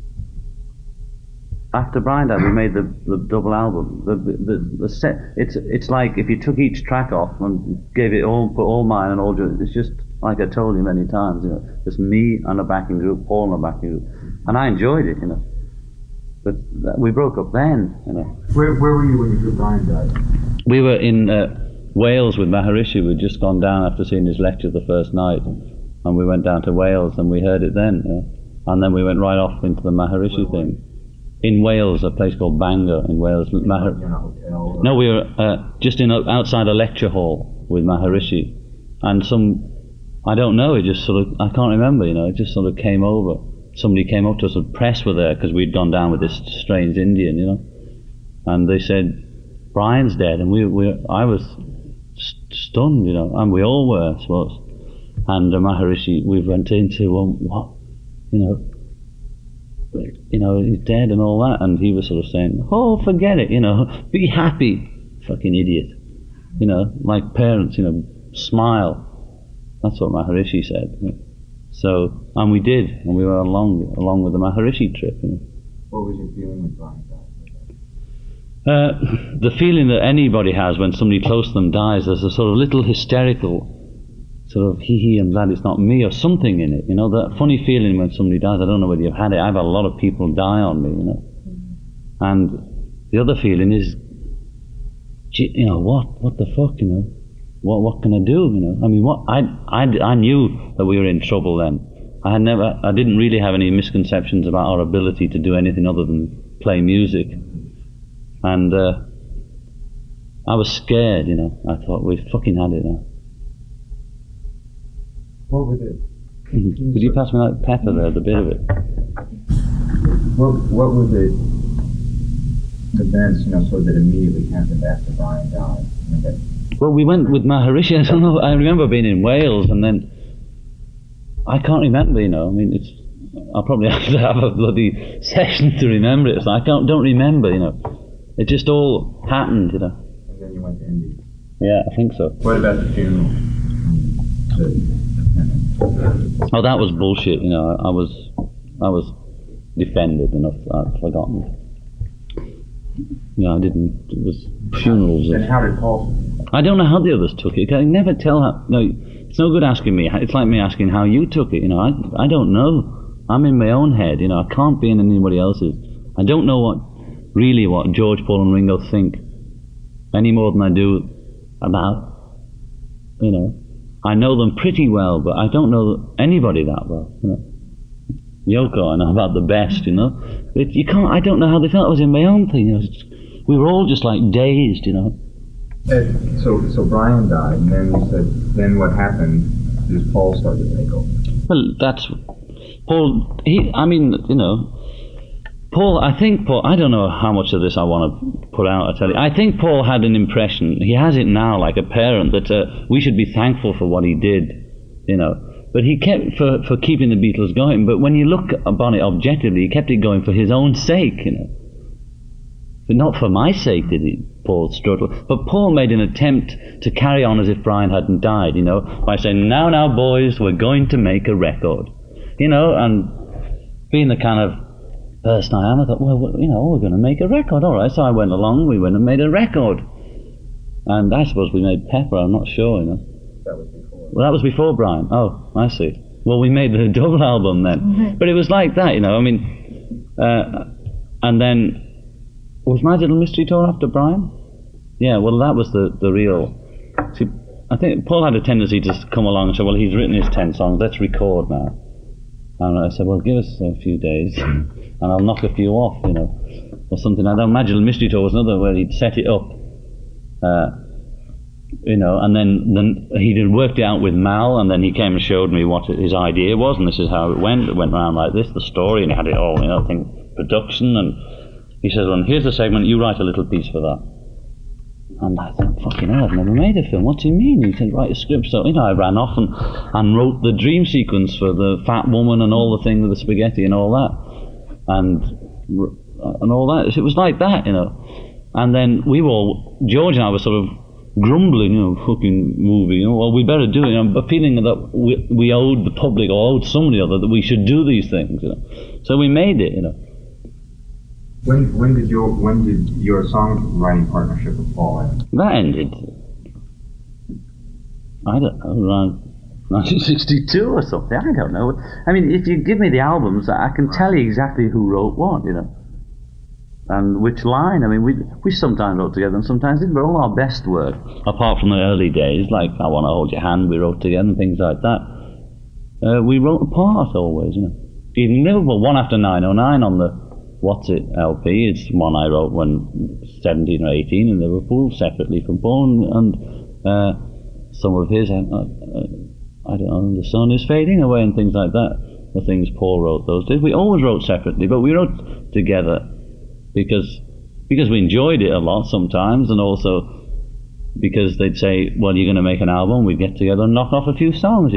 Speaker 12: After Brian died, we made the double album. The set. It's like if you took each track off and gave it all, put all mine and all. It's just like I told you many times, you know, just me and a backing group, Paul and a backing group, and I enjoyed it, you know. But we broke up then, you know.
Speaker 11: Where were you when Brian died?
Speaker 12: We were in Wales with Maharishi. We'd just gone down after seeing his lecture the first night, and we went down to Wales and we heard it then, you know. And then we went right off into the Maharishi thing. In Wales, a place called Bangor in Wales. No, we were just outside a lecture hall with Maharishi, and I don't know, it just sort of, I can't remember, you know, it just sort of came over. Somebody came up to us, and press were there because we'd gone down with this strange Indian, you know, and they said, Brian's dead, and I was stunned, you know, and we all were, I suppose. And Maharishi, we went into, well, what, you know, he's dead and all that, and he was sort of saying, oh, forget it, you know, be happy, fucking idiot, you know, like parents, you know, smile. That's what Maharishi said. You know. So, and we did, and we were along with the Maharishi trip. You know.
Speaker 11: What was your feeling when Brian
Speaker 12: died? The feeling that anybody has when somebody close to them dies, there's a sort of little hysterical sort of hee-hee, I'm glad it's not me, or something in it, you know, that funny feeling when somebody dies. I don't know whether you've had it. I've had a lot of people die on me, you know. And the other feeling is, you know, what the fuck, you know, what can I do, you know? I mean, I knew that we were in trouble then. I didn't really have any misconceptions about our ability to do anything other than play music. And I was scared, you know. I thought, we fucking had it now.
Speaker 11: What was it?
Speaker 12: Could you pass me that pepper there, the bit of it?
Speaker 11: What was it, events, you know, sort of that immediately happened after Brian died? Okay.
Speaker 12: Well, we went with Maharishi. I don't know. I remember being in Wales, and then I can't remember. You know, I mean, I'll probably have to have a bloody session to remember it. So I don't remember. You know, it just all happened. You know.
Speaker 11: And then you went to India.
Speaker 12: Yeah, I think so.
Speaker 11: What about the funeral?
Speaker 12: Oh, that was bullshit. You know, I was defended, and I've forgotten. Yeah, I didn't. It was funerals.
Speaker 11: And how did Paul?
Speaker 12: I don't know how the others took it. I can never tell how. No, it's no good asking me. It's like me asking how you took it. You know, I don't know. I'm in my own head. You know, I can't be in anybody else's. I don't know what George, Paul, and Ringo think any more than I do about. You know, I know them pretty well, but I don't know anybody that well. You know. Yoko, I know about the best, you know. But you can't. I don't know how they felt. I was in my own thing. You know, we were all just like dazed, you know.
Speaker 11: So Brian died, and then you said, then what happened is Paul started to take over.
Speaker 12: Well, that's Paul. I mean, you know, Paul. I think Paul. I don't know how much of this I want to put out. I tell you, I think Paul had an impression. He has it now, like a parent, that we should be thankful for what he did, you know. But he kept for keeping the Beatles going. But when you look upon it objectively, he kept it going for his own sake, you know. But not for my sake did Paul struggle. But Paul made an attempt to carry on as if Brian hadn't died, you know, by saying, now, boys, we're going to make a record. You know, and being the kind of person I am, I thought, well, you know, we're going to make a record, all right. So I went along, we went and made a record. And I suppose we made Pepper, I'm not sure, you know.
Speaker 11: That was before.
Speaker 12: Well, that was before Brian. Oh, I see. Well, we made the double album then.
Speaker 13: Mm-hmm.
Speaker 12: But it was like that, you know, I mean, and then, was My Little Mystery Tour after Brian? Yeah, well, that was the real... See, I think Paul had a tendency to come along and say, well, he's written his 10 songs, let's record now. And I said, well, give us a few days, and I'll knock a few off, you know, or something like that. My Little Mystery Tour was another where he'd set it up, you know, and then he'd worked it out with Mal, and then he came and showed me what his idea was, and this is how it went. It went around like this, the story, and he had it all, you know, I think, production, and he says, well, here's the segment, you write a little piece for that. And I thought, fucking hell, I've never made a film. What do you mean? He said, write a script. So, I ran off and wrote the dream sequence for the fat woman and all the thing with the spaghetti and all that. And all that. It was like that, And then George and I were sort of grumbling, fucking movie, well, we better do it. A feeling that we owed the public or owed somebody or other that we should do these things, So we made it,
Speaker 11: When did your songwriting partnership with Paul end?
Speaker 12: That ended, I don't know, around 1962 or something. I don't know. I mean, if you give me the albums, I can tell you exactly who wrote what, and which line. I mean, we sometimes wrote together and sometimes didn't, but all our best work, apart from the early days, like I Want to Hold Your Hand, we wrote together and things like that. We wrote apart always, Even in Liverpool, One After 909 on the What's It LP, it's one I wrote when 17 or 18 in Liverpool, separately from Paul, and some of his, I don't know, The Sun Is Fading Away and things like that, the things Paul wrote those days. We always wrote separately, but we wrote together because we enjoyed it a lot sometimes, and also because they'd say, well, you're going to make an album, we'd get together and knock off a few songs,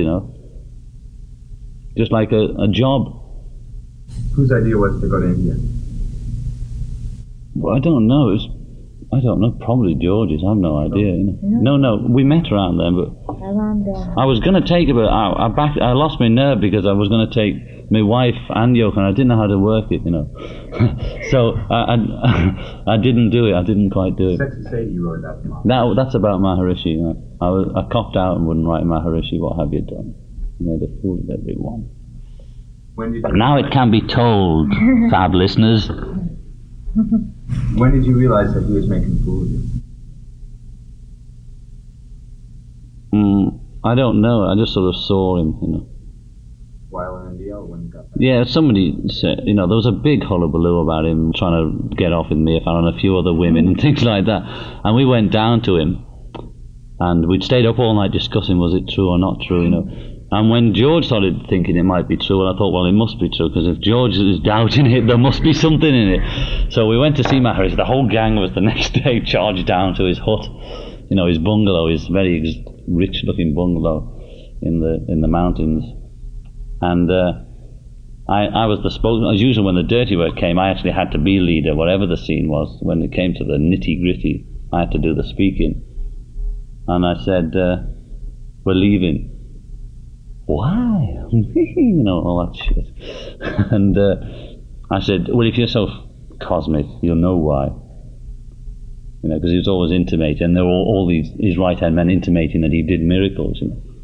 Speaker 12: just like a job.
Speaker 11: Whose idea was to go to India?
Speaker 12: Well, I don't know. Probably George's. I have no idea. No, we met around then, but I was going to take it, but I lost my nerve because I was going to take my wife and Yoko, and I didn't know how to work it, So I didn't do it. I didn't quite do it.
Speaker 11: Sexy Sadie, you wrote that.
Speaker 12: That's about Maharishi. I copped out and wouldn't write Maharishi. What have you done? You made a fool of everyone. But now it can be told, fab listeners.
Speaker 11: When did you realize that he was making a fool of you?
Speaker 12: I don't know. I just sort of saw him,
Speaker 11: While in India, or when you got back?
Speaker 12: Yeah, somebody said, there was a big hullabaloo about him trying to get off with Mayfair and a few other women and things like that. And we went down to him, and we'd stayed up all night discussing was it true or not true, And when George started thinking it might be true, and I thought, well, it must be true, because if George is doubting it, there must be something in it. So we went to see Maharishi. The whole gang was the next day charged down to his hut, his bungalow, his very rich-looking bungalow in the mountains. And I was the spokesman. As usual, when the dirty work came, I actually had to be leader, whatever the scene was. When it came to the nitty-gritty, I had to do the speaking. And I said, we're leaving. Why? All that shit. And I said, well, if you're so cosmic, you'll know why. Because he was always intimating, and there were all his right-hand men intimating that he did miracles,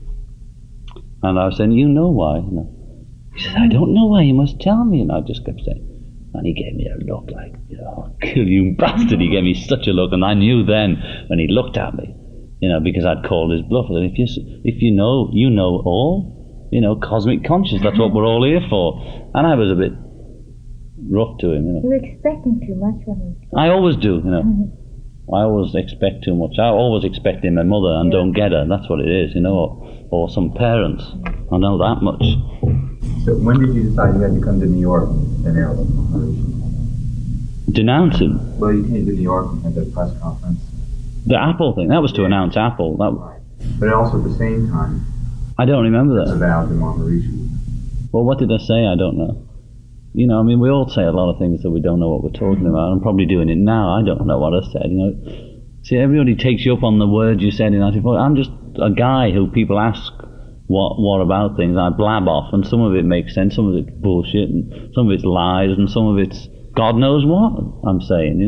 Speaker 12: And I was saying, you know why? He said, I don't know why, you must tell me. And I just kept saying, and he gave me a look like, I'll kill you, bastard. He gave me such a look, and I knew then when he looked at me, because I'd called his bluff. And if you know, you know all, cosmic conscious, that's what we're all here for. And I was a bit rough to him,
Speaker 13: You were expecting too much from him.
Speaker 12: I always do, I always expect too much. I always expect in my mother and don't get her. That's what it is, or some parents. I know that much.
Speaker 11: So when did you decide you had to come to New York and denounce him?
Speaker 12: Denounce him?
Speaker 11: Well, you came to New York at the press conference.
Speaker 12: The Apple thing, that was to announce Apple.
Speaker 11: Right. But also at the same time,
Speaker 12: I don't remember that.
Speaker 11: Avowed to Maharishi.
Speaker 12: Well, what did I say? I don't know. We all say a lot of things that we don't know what we're talking about. I'm probably doing it now. I don't know what I said, See, everybody takes you up on the words you said in 1940. I'm just a guy who people ask what about things. I blab off, and some of it makes sense, some of it's bullshit, and some of it's lies, and some of it's God knows what I'm saying,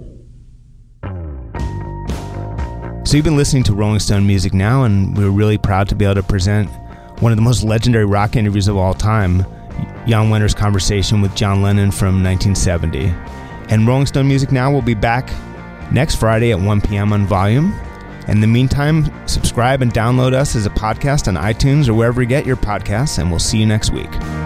Speaker 1: So you've been listening to Rolling Stone Music Now, and we're really proud to be able to present one of the most legendary rock interviews of all time, Jan Wenner's conversation with John Lennon from 1970. And Rolling Stone Music Now will be back next Friday at 1 p.m. on Volume. In the meantime, subscribe and download us as a podcast on iTunes or wherever you get your podcasts, and we'll see you next week.